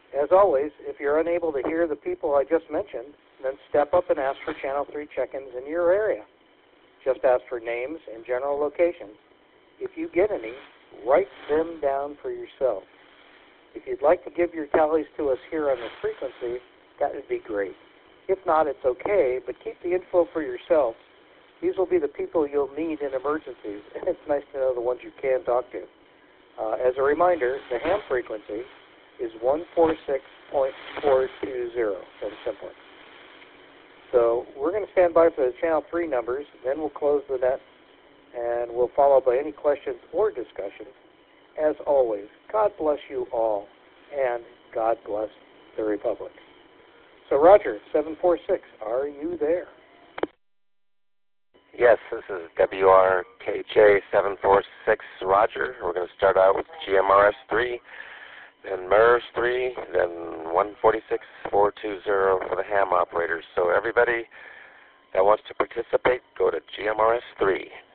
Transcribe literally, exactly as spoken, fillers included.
As always, if you're unable to hear the people I just mentioned, then step up and ask for Channel three check-ins in your area. Just ask for names and general locations. If you get any, write them down for yourself. If you'd like to give your tallies to us here on the frequency, that would be great. If not, it's okay, but keep the info for yourself. These will be the people you'll need in emergencies, and it's nice to know the ones you can talk to. Uh, as a reminder, the ham frequency is one forty-six point four two zero, very simply. So we're going to stand by for the Channel three numbers, then we'll close the net, and we'll follow by any questions or discussions. As always, God bless you all, and God bless the Republic. So Roger, seven four six, are you there? Yes, this is W R K J seven four six, Roger. We're going to start out with G M R S three, then M E R S three, then one forty-six point four two zero for the ham operators. So everybody that wants to participate, go to G M R S three.